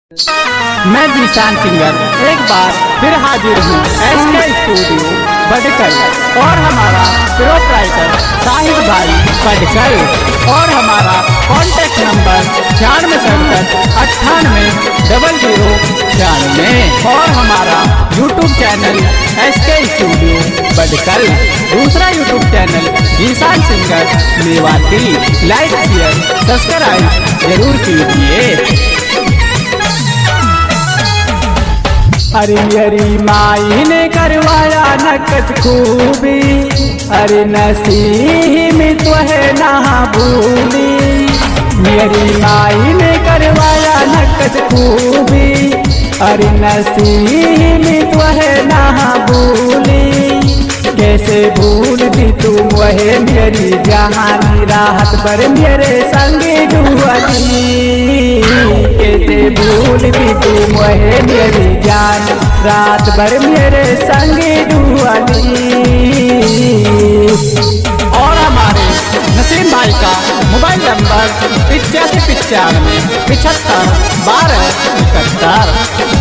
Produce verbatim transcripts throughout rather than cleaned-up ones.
मैं जीशान सिंगर एक बार फिर हाजिर हूँ एसके स्टूडियो बडकर और हमारा प्रोप्राइटर साहिब भाई बडकर और हमारा कॉन्टैक्ट नंबर छियानवे सड़सठ अट्ठानवे डबल जीरो छियानवे और हमारा यूट्यूब चैनल एसके स्टूडियो बडकर। दूसरा YouTube channel Zeeshan singer Mewati. Like share subscribe जरूर कीजिए। अरे मेरी माई ने करवाया नकद खूबी, अरे नसीब में तो है ना भूली। मेरी माई ने करवाया नकद खूबी, अरे नसीब में तो है ना भूली। कैसे भूल दी तुम वह मेरी जहानी राहत पर मेरे संगे डूबी। कैसे भूल दी तुम वह मेरी जान रात भर मेरे संगे डूबी। और हमारे नसीम भाई का मोबाइल नंबर पिचासी पिचानवे पिछहत्तर बारह इकहत्तर।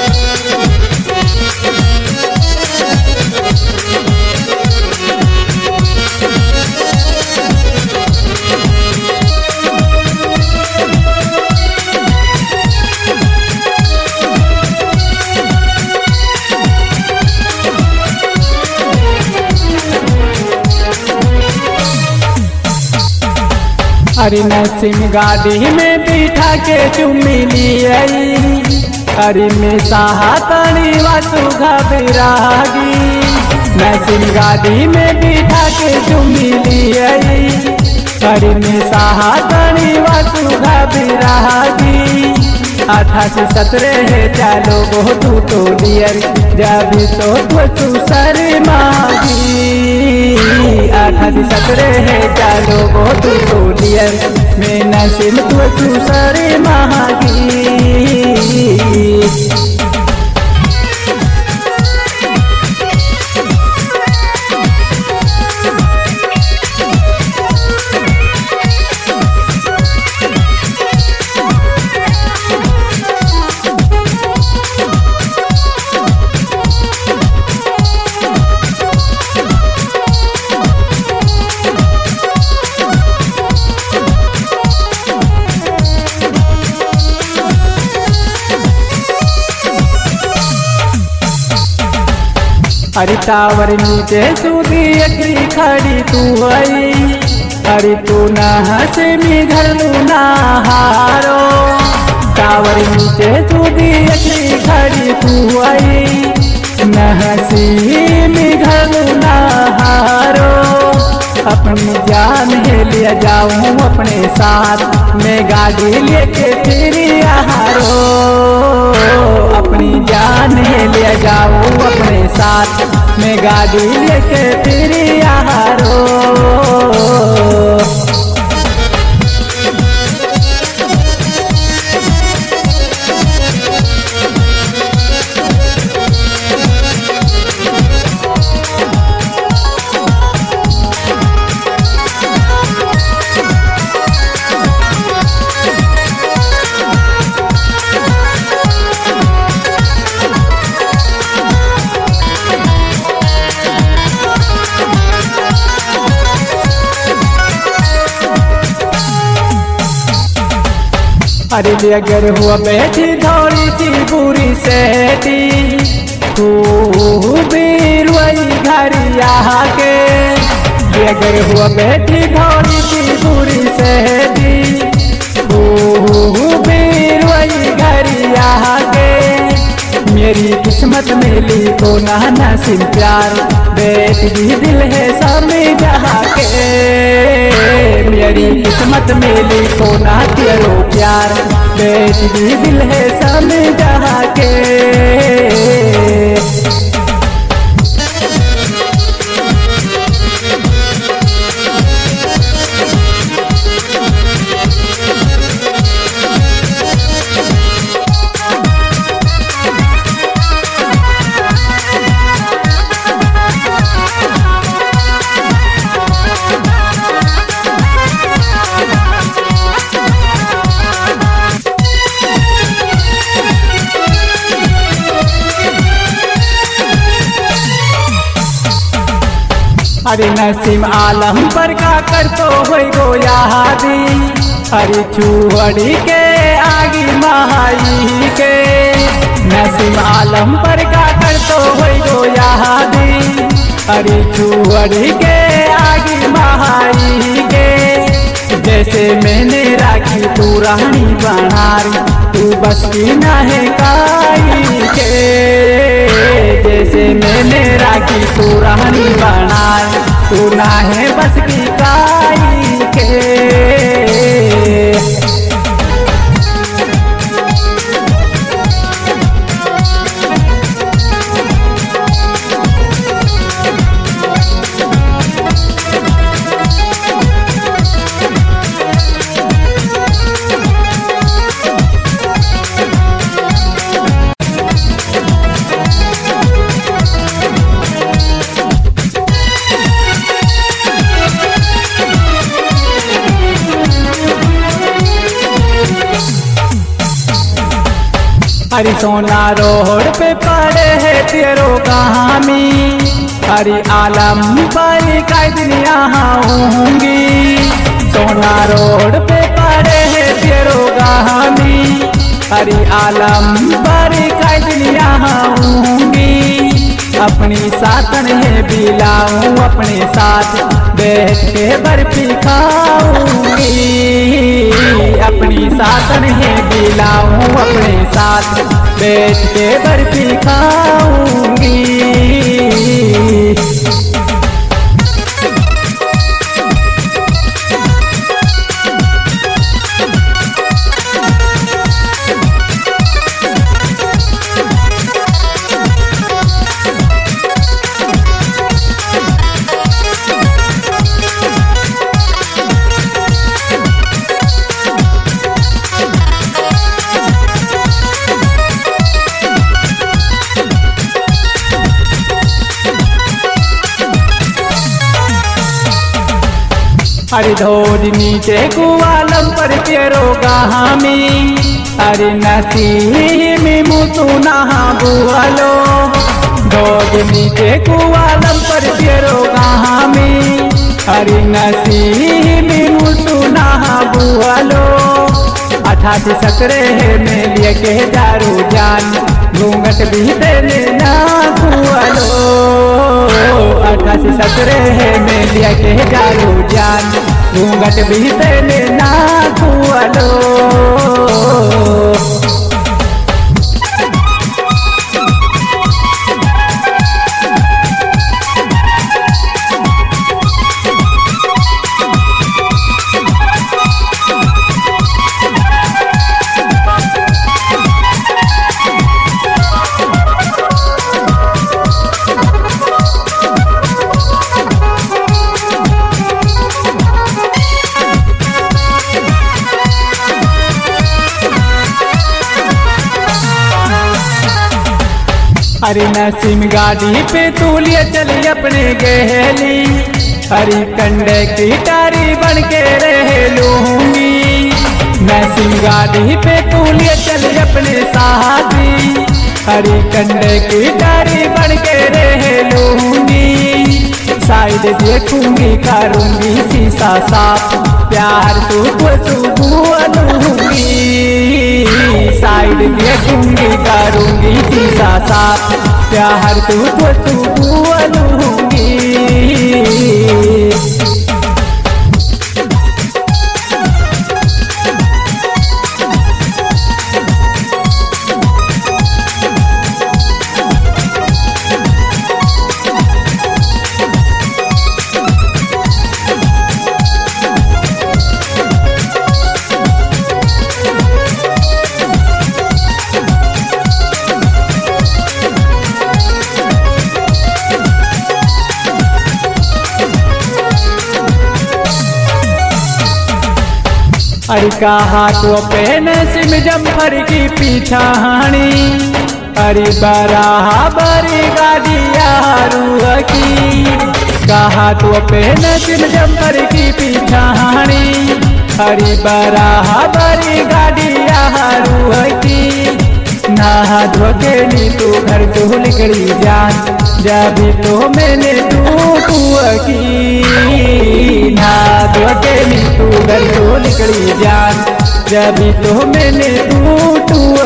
अरे नसीम गाड़ी में बिठा के चुम्मी लियाई, अरे में साहतनी वातु घबरागी। नसीम गाड़ी में बिठा के चुम्मी लियाई, अरे में साहतनी वातु घबरागी। अठासी सत्रह है चालो बहुत तो लियर जब तो तू सर मांगी। अठासी सत्रह है चालो बहुत तो लियर मैं नसीम तू सर मांगी। अरे टावर नीचे सूदी अखरी खड़ी तू आई, अरे तू न हंसे में घर लू ना हारो। टावर नीचे सूदी अखरी खड़ी तू आई, न हंसी में घर लू ना हारो। अपनी जान है ले जाऊं अपने साथ मैं गाड़ी लेके फिर हारो। अपनी जान है ले जाऊं अपने साथ मैं गाड़ी लेके फिर हारो। अरे अगर हुआ बैठी थोड़ी सी बुरी सेठी खूब रोई घर आके। अगर हुआ बैठी थोड़ी सी बुरी सेठी खूब रोई घर आके। मेरी किस्मत मिली तो ना नसीम प्यार बेटी दिल है सामने जहाँ के। मेरी किस्मत मिली तो ना तेरो प्यार बेटी दिल है सामने जहाँ के। अरे नसीम आलम पर का कर तो हो गो यादी, अरे छुअड़ी के आगी महाई के। नसीम आलम पर का कर तो हो गो यादी, अरे छुअड़ी के आगी महाई के। जैसे मैंने राखी तू रानी बनारी, तू बस की ना है काई के। जैसे मैंने राखी तू रानी बनारी, तू ना है बस की काई के। अरे सोना रोड पे पड़े है तेरो कहानी, अरे आलम पर कई दिन यहाँ होंगी। सोना रोड पे पड़े है तेरो कहानी, अरे आलम पर कई दिन यहाँ होंगी। अपनी साथन है बिलाऊं, अपने साथ बैठ के बर्फी खाऊंगी। अपनी साथन है बिलाऊं, अपने साथ बैठ के बर्फी खाऊंगी। अरे धोज नीचे कुआलम पर तेरो गहामी, अरे नसीम मुतु नहा बुआलो। धोज नीचे कुआलम पर तेरो गहामी, अरे नसीम मुतु नहा बुआलो। अठासी सतरे है में लिए के दारू जान, घूंघट भी तेने ना खुआलो। अठासी सतरे है में लिए के दारू जान, घूंघट भी तेने ना खुआलो। अरे नसीम गाड़ी पे तू लिए चली अपने गहली, हरी कंडे की टारी बन के रह लूंगी। नसीम गाड़ी पे तू लिए चली अपने साथी, हरी कंडे की टारी बन के रह लूंगी। साइड देखूंगी करूंगी शीशा साफ, प्यार तू तू बोलूंगी। साइड देखूंगी करूंगी शीशा साफ, प्यार तू तू बोलूंगी। अरे कहा तो पेन सिम जम्फर की पीछानी, अरे बराबरी गाड़िया रूह की। कहा तो पेन सिम जम्फर की पीछानी, अरे बराबरी गाड़िया रूह की। नहा धोके नी तू घर तो निकली जान, जब तो मैंने टूटू की नाद के तू घर तो निकली जान जब तो मैंने टूटू